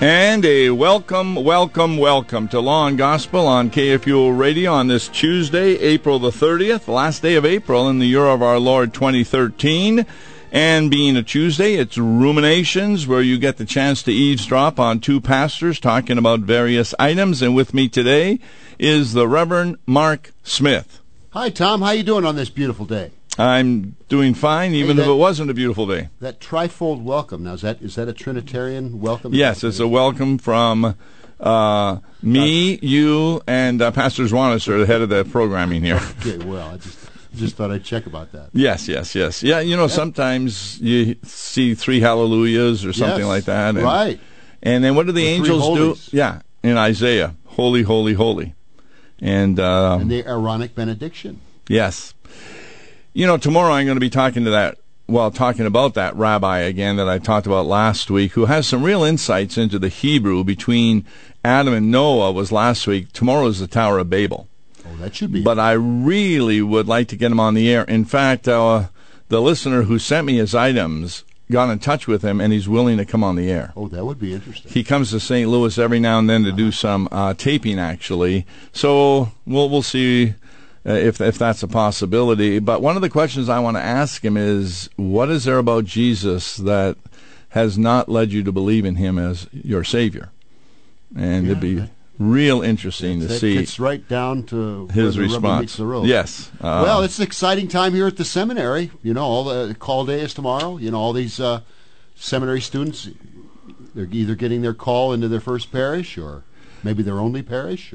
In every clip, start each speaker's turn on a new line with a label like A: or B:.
A: And a welcome to Law and Gospel on KFUO Radio on this Tuesday, April the 30th, last day of April in the year of our Lord 2013. And being a Tuesday, it's Ruminations, where you get the chance to eavesdrop on two pastors talking about various items. And with me today is the Reverend Mark Smith.
B: Hi, Tom. How you doing on this beautiful day?
A: I'm doing fine, even if it wasn't a beautiful day.
B: That trifold welcome, now, is that a Trinitarian welcome?
A: Yes, it's a welcome from me, you, and Pastor Zwanis are the head of the programming here.
B: Okay, well, I just thought I'd check about that.
A: Yes. Yeah, you know, sometimes you see three hallelujahs or something like that. And,
B: right.
A: And then what do the angels do? Yeah, in Isaiah, holy, holy, holy. And
B: the Aaronic benediction.
A: Yes. You know, tomorrow I'm going to be talking about that rabbi again that I talked about last week, who has some real insights into the Hebrew between Adam and Noah was last week. Tomorrow is the Tower of Babel.
B: Oh, that should be.
A: But I really would like to get him on the air. In fact, the listener who sent me his items got in touch with him, and he's willing to come on the air.
B: Oh, that would be interesting.
A: He comes to St. Louis every now and then to do some taping, actually. So we'll see if that's a possibility. But one of the questions I want to ask him is, what is there about Jesus that has not led you to believe in him as your Savior? And it'd be real interesting to see.
B: It's right down to
A: his
B: where the
A: response.
B: rubber meets the road.
A: Yes.
B: Well, it's an exciting time here at the seminary. You know, all the call day is tomorrow. You know, all these seminary students, they're either getting their call into their first parish, or maybe their only parish,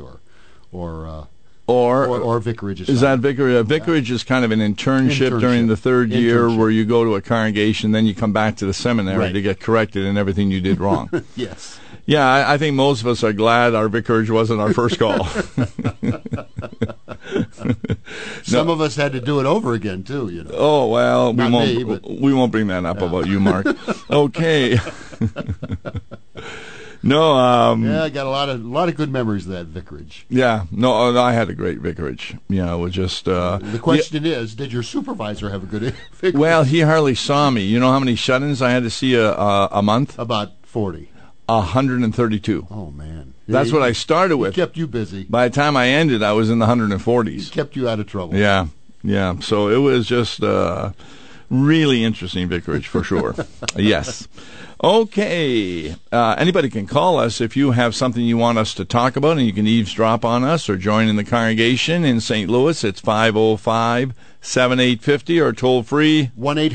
B: or vicarage.
A: Is that vicarage? Vicarage is kind of an internship during the third year where you go to a congregation, then you come back to the seminary to get corrected in everything you did wrong.
B: Yes.
A: Yeah, I think most of us are glad our vicarage wasn't our first call.
B: Some of us had to do it over again too, you know.
A: Oh, well,
B: we
A: won't bring that up about you, Mark. Okay. No,
B: I got a lot of good memories of that vicarage.
A: Yeah, no, I had a great vicarage. Yeah, it was just.
B: The question is, did your supervisor have a good vicarage?
A: Well, he hardly saw me. You know how many shut-ins I had to see a month?
B: About 40.
A: 132.
B: Oh man,
A: that's what I started with.
B: He kept you busy.
A: By the time I ended, I was in the 140s.
B: He kept you out of trouble.
A: Yeah. So it was just really interesting vicarage for sure. Yes. Okay. Anybody can call us if you have something you want us to talk about, and you can eavesdrop on us or join in the congregation in St. Louis. It's 505-7850 or toll free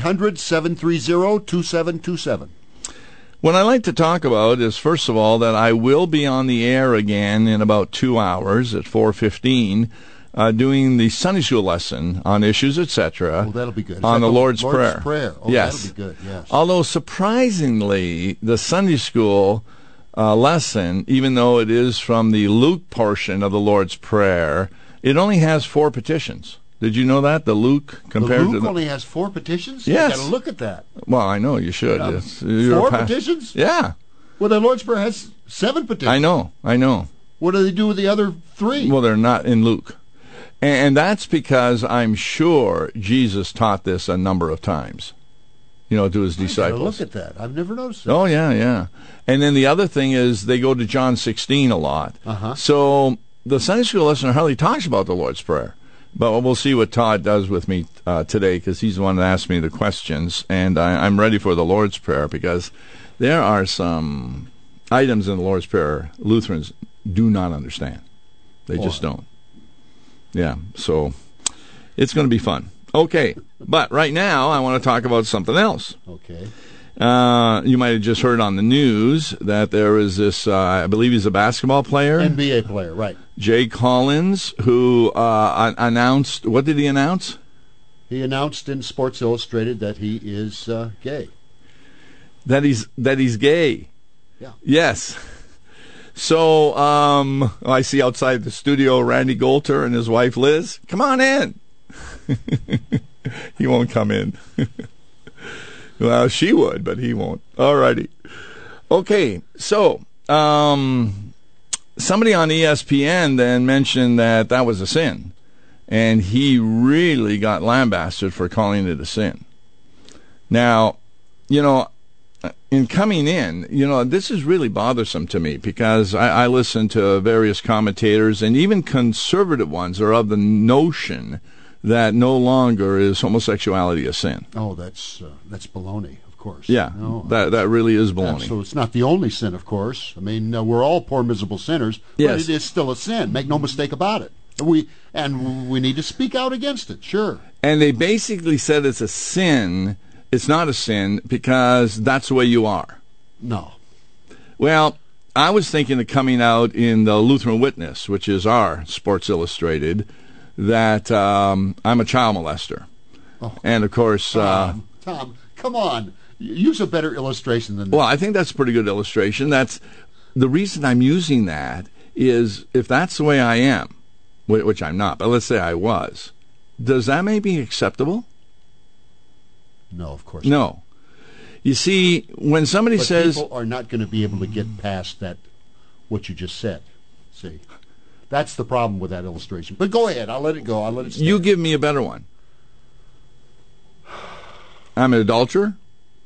B: 1-800-730-2727.
A: What I'd like to talk about is, first of all, that I will be on the air again in about 2 hours at 4:15, doing the Sunday school lesson on issues, etc.
B: Oh, that'll be good.
A: On the Lord's Prayer.
B: Oh,
A: yes.
B: That'll be good, yes.
A: Although, surprisingly, the Sunday school lesson, even though it is from the Luke portion of the Lord's Prayer, it only has 4 petitions. Did you know that? The Luke compared
B: Luke
A: to
B: only has 4 petitions?
A: Yes.
B: You got to look at that.
A: Well, I know you should.
B: 4 petitions?
A: Yeah.
B: Well, the Lord's Prayer has 7 petitions.
A: I know.
B: What do they do with the other 3?
A: Well, they're not in Luke. And that's because I'm sure Jesus taught this a number of times, to his disciples.
B: Look at that. I've never noticed that.
A: Oh, yeah. And then the other thing is they go to John 16 a lot.
B: Uh-huh.
A: So the Sunday school lesson hardly talks about the Lord's Prayer. But we'll see what Todd does with me today, because he's the one that asked me the questions. And I'm ready for the Lord's Prayer, because there are some items in the Lord's Prayer Lutherans do not understand. They just don't. Yeah, so it's going to be fun. Okay, but right now I want to talk about something else.
B: Okay.
A: You might have just heard on the news that there is this, I believe he's a basketball player.
B: NBA player, right.
A: Jay Collins, who announced, what did he announce?
B: He announced in Sports Illustrated that he is gay.
A: That he's gay.
B: Yeah.
A: Yes. So, I see outside the studio Randy Golter and his wife Liz. Come on in. He won't come in. Well, she would, but he won't. All righty. Okay, so somebody on ESPN then mentioned that was a sin, and he really got lambasted for calling it a sin. Now, in coming in, this is really bothersome to me because I listen to various commentators, and even conservative ones are of the notion that no longer is homosexuality a sin.
B: Oh, that's baloney, of course.
A: Yeah,
B: no,
A: that really is baloney.
B: So it's not the only sin, of course. I mean, we're all poor, miserable sinners, but
A: yes.
B: It is still a sin. Make no mistake about it. We need to speak out against it, sure.
A: And they basically said it's a sin. It's not a sin because that's the way you are.
B: No.
A: Well, I was thinking of coming out in the Lutheran Witness, which is our Sports Illustrated, that I'm a child molester.
B: Oh.
A: And, of course...
B: Tom, come on. Use a better illustration than that.
A: Well, I think that's a pretty good illustration. That's the reason I'm using that is if that's the way I am, which I'm not, but let's say I was, does that make me acceptable?
B: No, of course
A: no.
B: not.
A: You see, when somebody says...
B: people are not going to be able to get past that, what you just said. See? That's the problem with that illustration. But go ahead. I'll let it go. I'll let it stand.
A: You give me a better one. I'm an adulterer.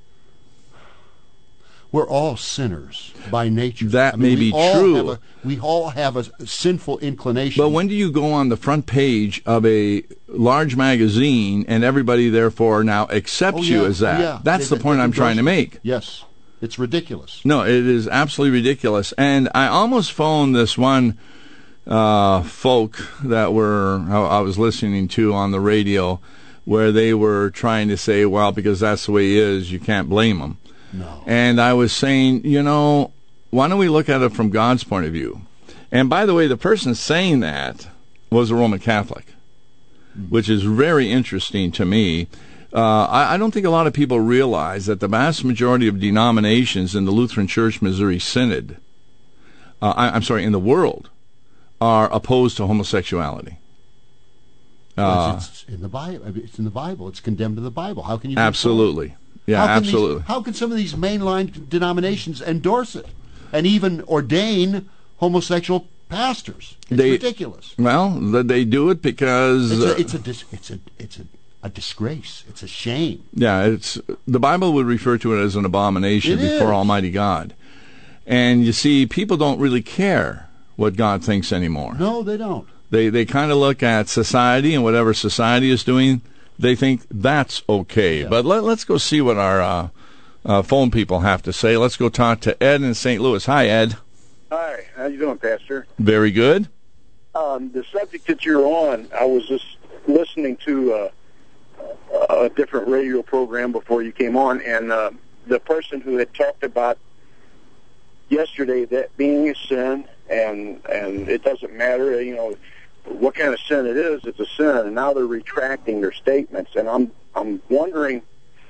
B: We're all sinners by nature.
A: That may be true.
B: We all have a sinful inclination.
A: But when do you go on the front page of a large magazine and everybody therefore now accepts you as that?
B: Yeah.
A: That's the point I'm trying to make.
B: Yes. It's ridiculous.
A: No, it is absolutely ridiculous. And I almost phoned this one folk that I was listening to on the radio where they were trying to say, well, because that's the way it is, you can't blame them.
B: No.
A: And I was saying, why don't we look at it from God's point of view? And by the way, the person saying that was a Roman Catholic, which is very interesting to me. I don't think a lot of people realize that the vast majority of denominations in the Lutheran Church Missouri Synod, in the world, are opposed to homosexuality.
B: It's in the Bible. It's in the Bible. It's condemned in the Bible. How can you?
A: Absolutely. Yeah, absolutely.
B: How can some of these mainline denominations endorse it and even ordain homosexual pastors? It's ridiculous.
A: Well, they do it because
B: it's a disgrace. It's a shame.
A: Yeah, the Bible would refer to it as an abomination before Almighty God. And you see, people don't really care what God thinks anymore.
B: No, they don't.
A: They kind of look at society and whatever society is doing. They think that's okay. Yeah. But let's go see what our phone people have to say. Let's go talk to Ed in St. Louis. Hi, Ed.
C: Hi. How you doing, Pastor?
A: Very good.
C: The subject that you're on, I was just listening to a different radio program before you came on, and the person who had talked about yesterday that being a sin, and it doesn't matter, what kind of sin it is, it's a sin, and now they're retracting their statements, and I'm wondering,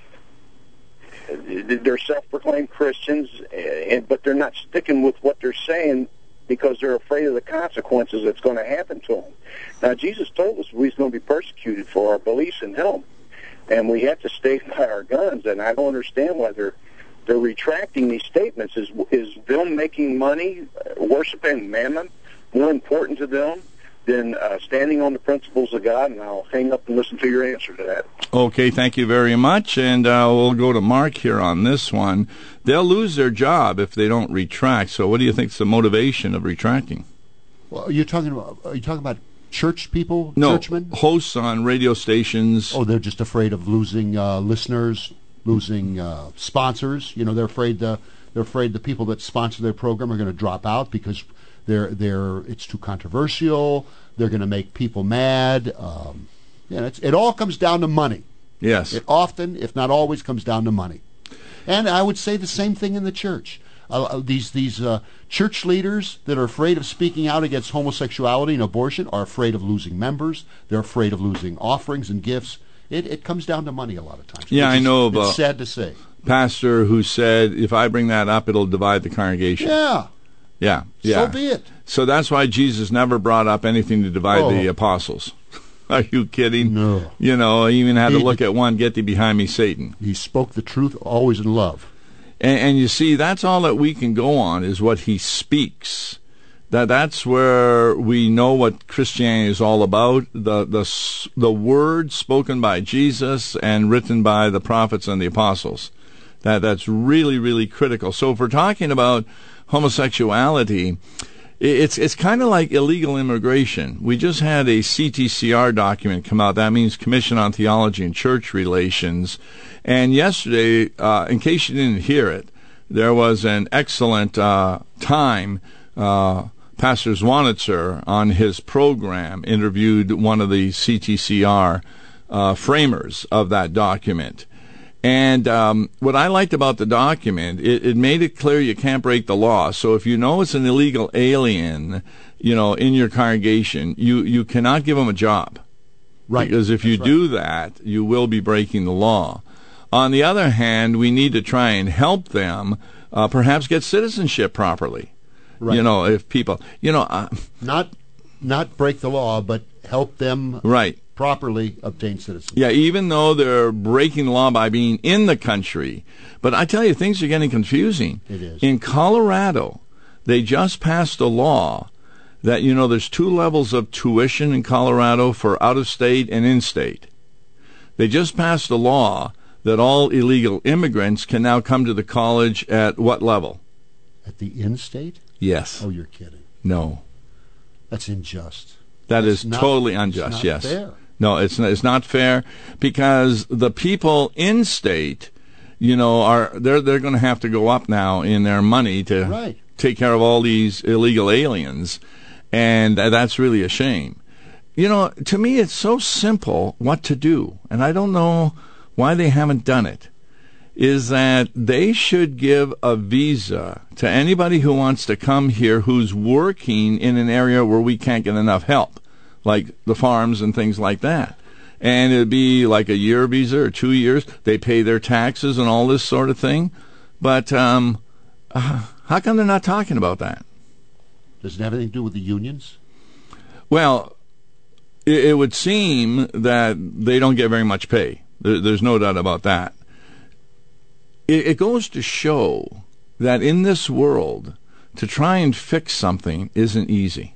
C: they're self-proclaimed Christians, but they're not sticking with what they're saying because they're afraid of the consequences that's going to happen to them. Now, Jesus told us we're going to be persecuted for our beliefs in Him, and we have to stay by our guns, and I don't understand why they're retracting these statements. Is them making money, worshiping Mammon, more important to them than standing on the principles of God? And I'll hang up and listen to your answer to that.
A: Okay, thank you very much. And we'll go to Mark here on this one. They'll lose their job if they don't retract. So what do you think is the motivation of retracting?
B: Well, are you talking about church people,
A: no,
B: churchmen?
A: Hosts on radio stations.
B: Oh, they're just afraid of losing listeners, losing sponsors. They're afraid the people that sponsor their program are going to drop out because it's too controversial. They're going to make people mad. It all comes down to money.
A: Yes.
B: It often, if not always, comes down to money. And I would say the same thing in the church. These church leaders that are afraid of speaking out against homosexuality and abortion are afraid of losing members. They're afraid of losing offerings and gifts. It comes down to money a lot of times.
A: Yeah, I know.
B: It's sad to say.
A: Pastor who said, if I bring that up, it'll divide the congregation.
B: Yeah.
A: Yeah.
B: So be it.
A: So that's why Jesus never brought up anything to divide the apostles. Are you kidding?
B: No.
A: He even had to look at one, get thee behind me, Satan.
B: He spoke the truth always in love.
A: And you see, that's all that we can go on is what he speaks. That's where we know what Christianity is all about. The word spoken by Jesus and written by the prophets and the apostles. That's really, really critical. So if we're talking about homosexuality, it's kind of like illegal immigration. We just had a CTCR document come out. That means Commission on Theology and Church Relations. And yesterday, in case you didn't hear it, there was an excellent time. Pastor Zwanitzer on his program interviewed one of the CTCR framers of that document. And what I liked about the document, it made it clear you can't break the law. So if you know it's an illegal alien, in your congregation, you cannot give them a job.
B: Right.
A: Because if you do that, you will be breaking the law. On the other hand, we need to try and help them perhaps get citizenship properly.
B: Right.
A: If people,
B: not break the law, but help them
A: right.
B: properly obtain citizenship.
A: Yeah, even though they're breaking the law by being in the country. But I tell you, things are getting confusing.
B: It is.
A: In Colorado, they just passed a law that, there's 2 levels of tuition in Colorado for out-of-state and in-state. They just passed a law that all illegal immigrants can now come to the college at what level?
B: At the in-state?
A: Yes.
B: Oh, you're kidding.
A: No.
B: That's unjust.
A: That's
B: not,
A: totally unjust,
B: it's not
A: yes.
B: Fair.
A: No, it's not fair because the people in state, they're going to have to go up now in their money to take care of all these illegal aliens, and that's really a shame. To me, it's so simple what to do, and I don't know why they haven't done it. Is that they should give a visa to anybody who wants to come here who's working in an area where we can't get enough help, like the farms and things like that. And it'd be like a year visa or 2 years. They pay their taxes and all this sort of thing. But how come they're not talking about that?
B: Does it have anything to do with the unions?
A: Well, it would seem that they don't get very much pay. There's no doubt about that. It goes to show that in this world, to try and fix something isn't easy.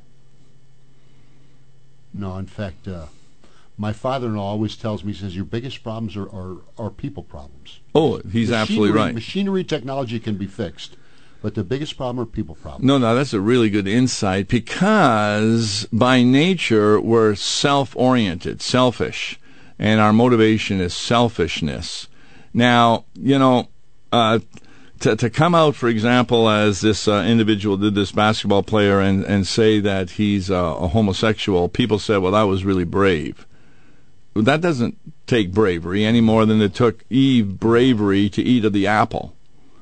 B: No, in fact, my father-in-law always tells me, he says, your biggest problems are people problems.
A: Oh, he's absolutely right.
B: Machinery technology can be fixed, but the biggest problem are people problems.
A: No, that's a really good insight because by nature we're self-oriented, selfish, and our motivation is selfishness. Now, to come out, for example, as this individual did, this basketball player, and say that he's a homosexual, people said, well, that was really brave. That doesn't take bravery any more than it took Eve bravery to eat of the apple.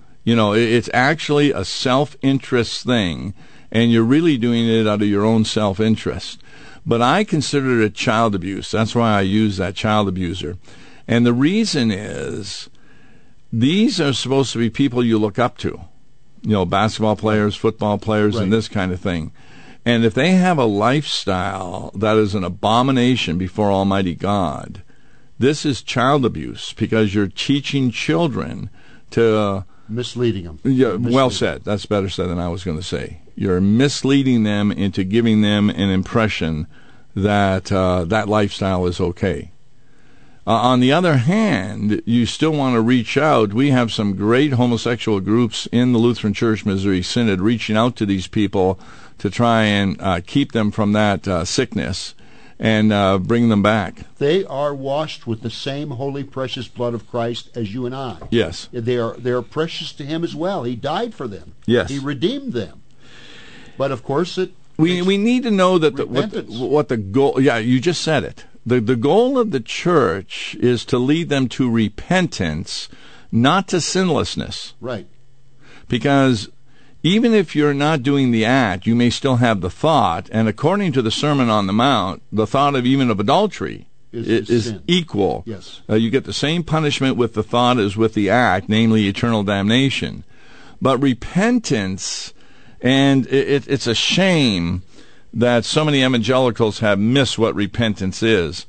A: It's actually a self-interest thing, and you're really doing it out of your own self-interest. But I consider it child abuse. That's why I use that child abuser. And the reason is, these are supposed to be people you look up to, basketball players, football players, and this kind of thing. And if they have a lifestyle that is an abomination before Almighty God, this is child abuse because you're teaching children to...
B: misleading them.
A: Yeah, well said. That's better said than I was going to say. You're misleading them into giving them an impression that that lifestyle is okay. On the other hand, you still want to reach out. We have some great homosexual groups in the Lutheran Church Missouri Synod reaching out to these people to try and keep them from that sickness and bring them back.
B: They are washed with the same holy, precious blood of Christ as you and I.
A: Yes.
B: They are precious to Him as well. He died for them.
A: Yes.
B: He redeemed them. But, of course,
A: we need to know that what the goal... Yeah, you just said it. The goal of the church is to lead them to repentance, not to sinlessness.
B: Right.
A: Because even if you're not doing the act, you may still have the thought, and according to the Sermon on the Mount, the thought of even of adultery is equal.
B: Yes.
A: You get the same punishment with the thought as with the act, namely eternal damnation. But repentance, and it's a shame that so many evangelicals have missed what repentance is.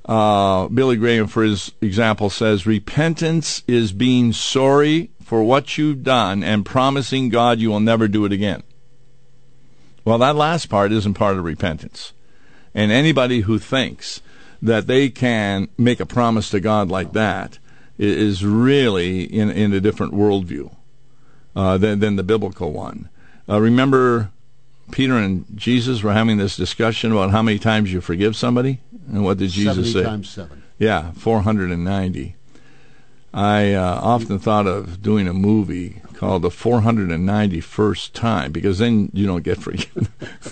A: Billy Graham, for his example, says, repentance is being sorry for what you've done and promising God you will never do it again. Well, that last part isn't part of repentance. And anybody who thinks that they can make a promise to God like that is really in a different worldview than the biblical one. Remember, Peter and Jesus were having this discussion about how many times you forgive somebody, and what did Jesus
B: 70
A: say?
B: times 7.
A: Yeah, 490. I often thought of doing a movie called The 491st Time, because then you don't get forgiven.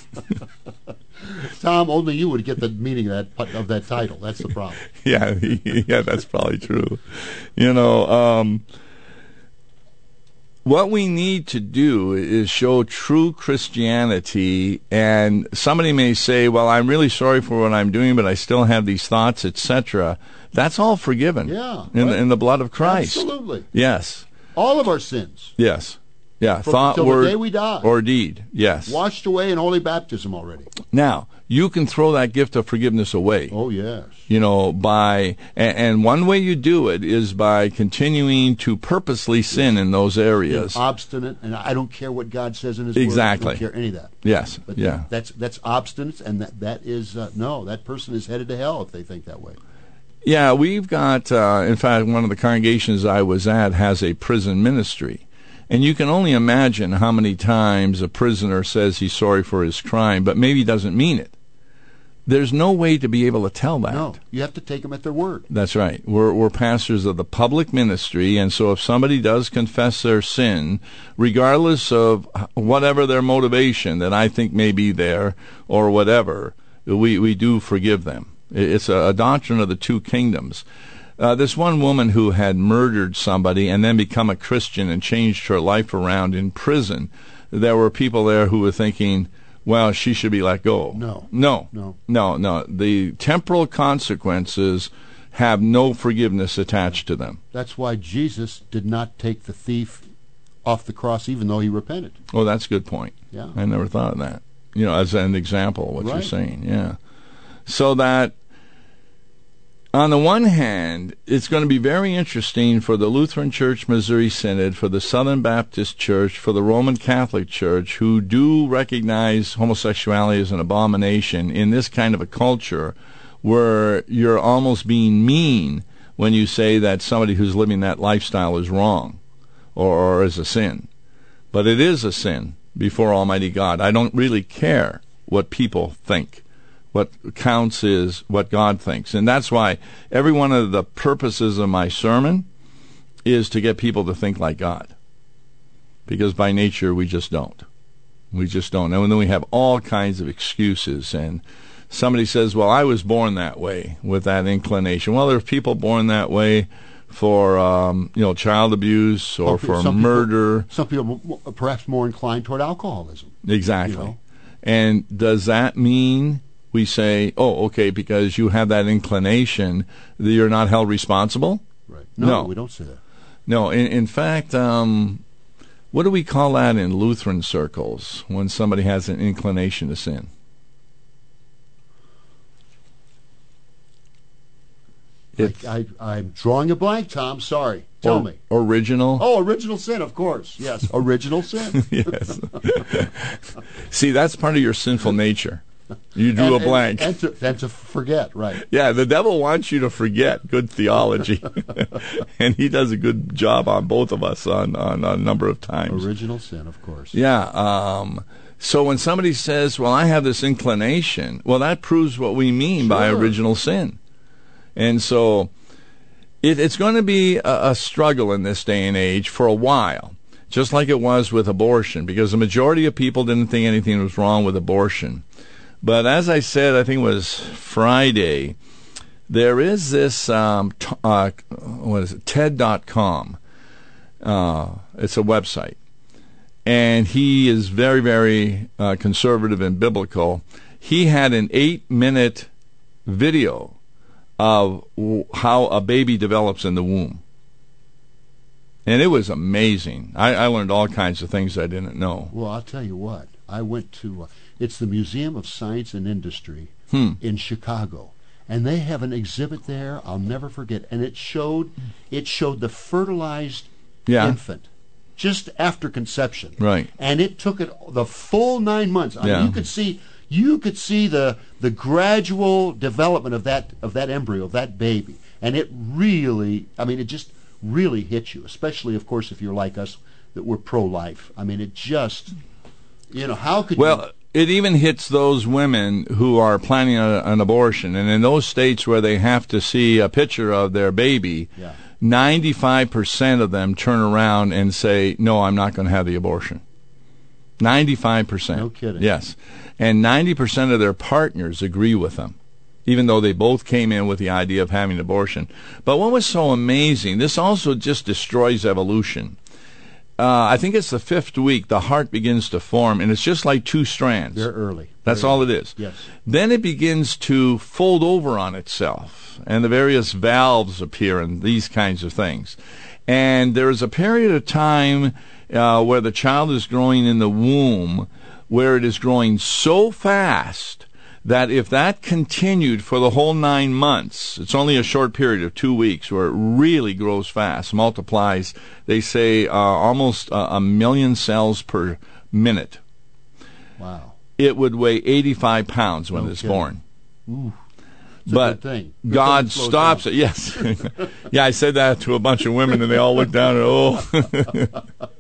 B: Tom, only you would get the meaning of that title. That's the problem.
A: Yeah, that's probably true. You know, what we need to do is show true Christianity, and somebody may say, well, I'm really sorry for what I'm doing, but I still have these thoughts, etc. That's all forgiven in the blood of Christ.
B: Absolutely.
A: Yes.
B: All of our sins.
A: Yes. Yeah, thought,
B: till
A: word,
B: the day we die.
A: or deed. Yes.
B: Washed away in holy baptism already.
A: Now, you can throw that gift of forgiveness away.
B: Oh, yes.
A: You know, and one way you do it is by continuing to purposely sin in those areas.
B: Being obstinate, and I don't care what God says in His
A: Exactly.
B: Word. I don't care any of that.
A: Yes.
B: But
A: yeah.
B: that's obstinance, and that is no. That person is headed to hell if they think that way.
A: Yeah, we've got, in fact, one of the congregations I was at has a prison ministry. And you can only imagine how many times a prisoner says he's sorry for his crime, but maybe doesn't mean it. There's no way to be able to tell that.
B: No, you have to take them at their word.
A: That's right. We're pastors of the public ministry, and so if somebody does confess their sin, regardless of whatever their motivation that I think may be there or whatever, we do forgive them. It's a doctrine of the two kingdoms. This one woman who had murdered somebody and then become a Christian and changed her life around in prison, there were people there who were thinking, well, she should be let go. No. The temporal consequences have no forgiveness attached to them.
B: That's why Jesus did not take the thief off the cross even though he repented.
A: Oh, that's a good point.
B: Yeah.
A: I never thought of that. You know, as an example of what
B: Right.
A: you're saying. Yeah. So that on the one hand, it's going to be very interesting for the Lutheran Church Missouri Synod, for the Southern Baptist Church, for the Roman Catholic Church, who do recognize homosexuality as an abomination in this kind of a culture where you're almost being mean when you say that somebody who's living that lifestyle is wrong or is a sin. But it is a sin before Almighty God. I don't really care what people think. What counts is what God thinks. And that's why every one of the purposes of my sermon is to get people to think like God. Because by nature, we just don't. We just don't. And then we have all kinds of excuses. And somebody says, well, I was born that way with that inclination. Well, there are people born that way for child abuse or for murder.
B: Some people are perhaps more inclined toward alcoholism.
A: Exactly.
B: You know?
A: And does that mean we say, oh, okay, because you have that inclination, that you're not held responsible?
B: Right.
A: No,
B: we don't say that.
A: No, in fact, what do we call that in Lutheran circles when somebody has an inclination to sin?
B: I'm drawing a blank, Tom. Sorry. Tell me.
A: Original?
B: Oh, original sin, of course. Yes, original sin.
A: Yes. See, that's part of your sinful nature. You drew a blank.
B: And to forget, right.
A: Yeah, the devil wants you to forget good theology. And he does a good job on both of us on a number of times.
B: Original sin, of course.
A: Yeah. So when somebody says, well, I have this inclination, well, that proves what we mean by original sin. And so it's going to be a struggle in this day and age for a while, just like it was with abortion, because the majority of people didn't think anything was wrong with abortion. But as I said, I think it was Friday, there is this, what is it, TED.com. It's a website. And he is very, very conservative and biblical. He had an 8-minute video of how a baby develops in the womb. And it was amazing. I learned all kinds of things I didn't know.
B: Well, I'll tell you what. I went to, it's the Museum of Science and Industry in Chicago. And they have an exhibit there I'll never forget. And it showed the fertilized infant just after conception.
A: Right.
B: And it took it the full 9 months. I mean, you could see the gradual development of that embryo, of that baby. And it really, I mean, it just really hit you, especially, of course, if you're like us, that we're pro-life. I mean, it just, how could
A: Well, it even hits those women who are planning an abortion. And in those states where they have to see a picture of their baby, 95% of them turn around and say, no, I'm not going to have the abortion. 95%.
B: No kidding.
A: Yes. And 90% of their partners agree with them, even though they both came in with the idea of having an abortion. But what was so amazing, this also just destroys evolution. I think it's the 5th week, the heart begins to form, and it's just like 2 strands.
B: They're early.
A: That's all it is.
B: Yes.
A: Then it begins to fold over on itself, and the various valves appear and these kinds of things. And there is a period of time where the child is growing in the womb, where it is growing so fast that if that continued for the whole 9 months, it's only a short period of 2 weeks where it really grows fast, multiplies, they say, almost a million cells per minute.
B: Wow.
A: It would weigh 85 pounds when it's born.
B: Ooh.
A: But God stops it. Yes. Yeah, I said that to a bunch of women, and they all looked down and,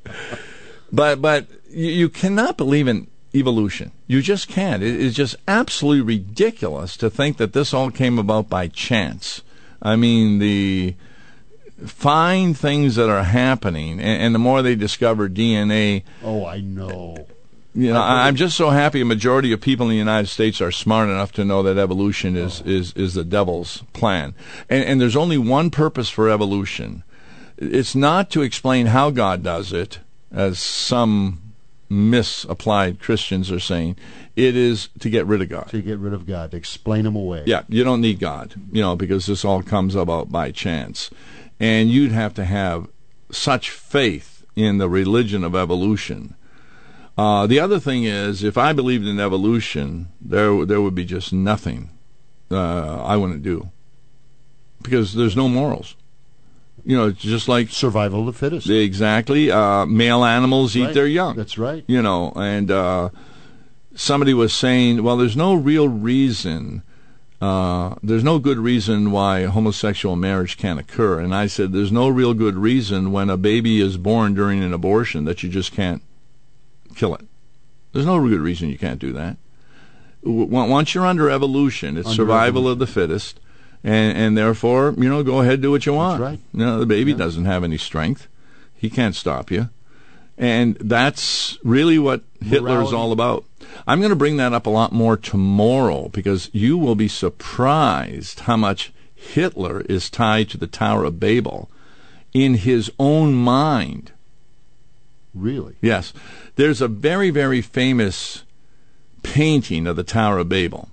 A: But you cannot believe in evolution. You just can't. It's just absolutely ridiculous to think that this all came about by chance. I mean, the fine things that are happening, and the more they discover DNA.
B: Oh, I know.
A: I'm just so happy a majority of people in the United States are smart enough to know that evolution is the devil's plan. And there's only one purpose for evolution. It's not to explain how God does it, as some misapplied Christians are saying. It is to get rid of God.
B: To get rid of God, to explain him away.
A: Yeah, you don't need God, because this all comes about by chance. And you'd have to have such faith in the religion of evolution. The other thing is, if I believed in evolution, there would be just nothing I wouldn't do, because there's no morals. It's just like
B: survival of the fittest.
A: Exactly. Male animals eat their young.
B: That's right.
A: And somebody was saying, well, there's no real reason, there's no good reason why homosexual marriage can't occur. And I said, there's no real good reason when a baby is born during an abortion that you just can't kill it. There's no good reason you can't do that. Once you're under evolution, it's survival of the fittest. And therefore, go ahead, do what you want.
B: That's right.
A: The baby doesn't have any strength. He can't stop you. And that's really what Hitler is all about. I'm going to bring that up a lot more tomorrow, because you will be surprised how much Hitler is tied to the Tower of Babel in his own mind.
B: Really?
A: Yes. There's a very, very famous painting of the Tower of Babel.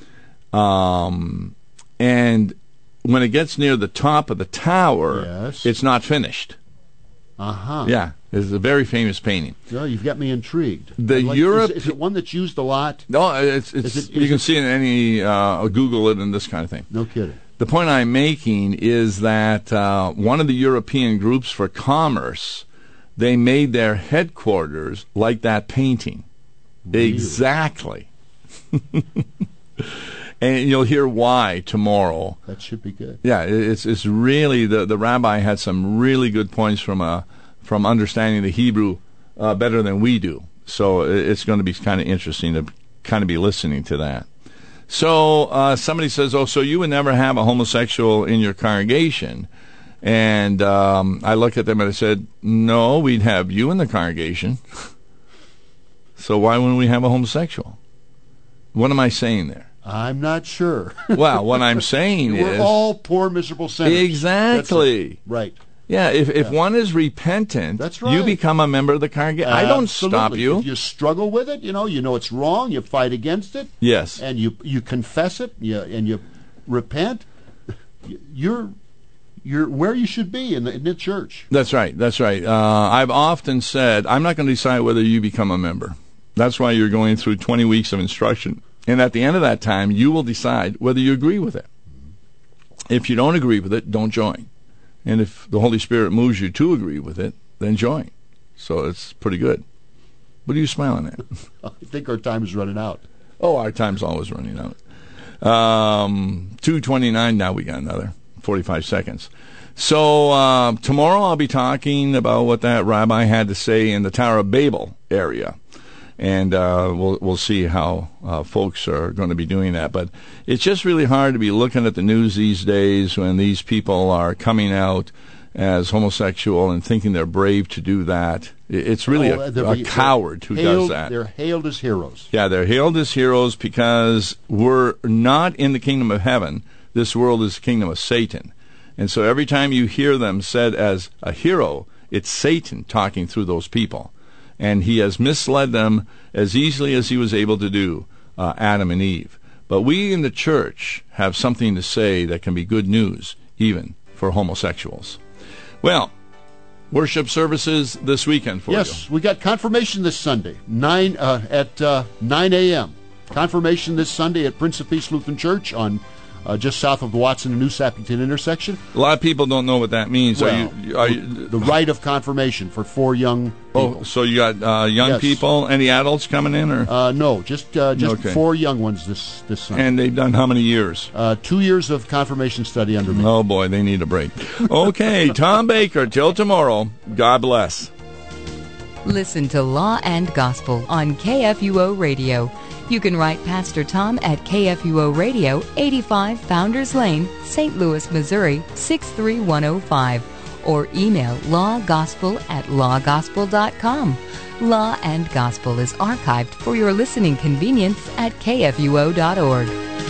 A: And when it gets near the top of the tower, it's not finished.
B: Uh-huh.
A: Yeah, it's a very famous painting.
B: Oh, you've got me intrigued. Is it one that's used a lot?
A: No, you can see it in any, Google it and this kind of thing.
B: No kidding.
A: The point I'm making is that one of the European groups for commerce, they made their headquarters like that painting. Really? Exactly. And you'll hear why tomorrow.
B: That should be good.
A: Yeah, it's really, the rabbi had some really good points from understanding the Hebrew better than we do. So it's going to be kind of interesting to kind of be listening to that. So somebody says, so you would never have a homosexual in your congregation. And I looked at them and I said, no, we'd have you in the congregation. So why wouldn't we have a homosexual? What am I saying there?
B: I'm not sure.
A: Well, what I'm saying is,
B: we're all poor, miserable sinners.
A: Exactly.
B: Right.
A: Yeah, if one is repentant,
B: that's right,
A: you become a member of the congregation. I don't stop you.
B: If you struggle with it, you know it's wrong, you fight against it.
A: Yes.
B: And you confess it, and you repent, you're where you should be in the church.
A: That's right. I've often said, I'm not going to decide whether you become a member. That's why you're going through 20 weeks of instruction. And at the end of that time, you will decide whether you agree with it. If you don't agree with it, don't join. And if the Holy Spirit moves you to agree with it, then join. So it's pretty good. What are you smiling at?
B: I think our time is running out.
A: Oh, our time's always running out. 2:29 now. We got another 45 seconds. So tomorrow I'll be talking about what that rabbi had to say in the Tower of Babel area. And we'll see how folks are going to be doing that. But it's just really hard to be looking at the news these days when these people are coming out as homosexual and thinking they're brave to do that. It's really a coward who does that.
B: They're hailed as heroes.
A: Yeah, they're hailed as heroes because we're not in the kingdom of heaven. This world is the kingdom of Satan. And so every time you hear them said as a hero, it's Satan talking through those people. And he has misled them as easily as he was able to do, Adam and Eve. But we in the church have something to say that can be good news, even for homosexuals. Well, worship services this weekend for you.
B: Yes, we got confirmation this Sunday, 9 a.m. Confirmation this Sunday at Prince of Peace Lutheran Church on just south of the Watson and New Sappington intersection.
A: A lot of people don't know what that means.
B: Well, the rite of confirmation for 4 young people.
A: Oh, so you got young
B: Yes.
A: people? Any adults coming in? Or
B: No, just
A: Okay.
B: 4 young ones this Sunday.
A: And they've done how many years?
B: 2 years of confirmation study under me.
A: Oh, boy, they need a break. Okay, Tom Baker, till tomorrow. God bless.
D: Listen to Law and Gospel on KFUO Radio. You can write Pastor Tom at KFUO Radio, 85 Founders Lane, St. Louis, Missouri, 63105. Or email lawgospel@lawgospel.com. Law and Gospel is archived for your listening convenience at KFUO.org.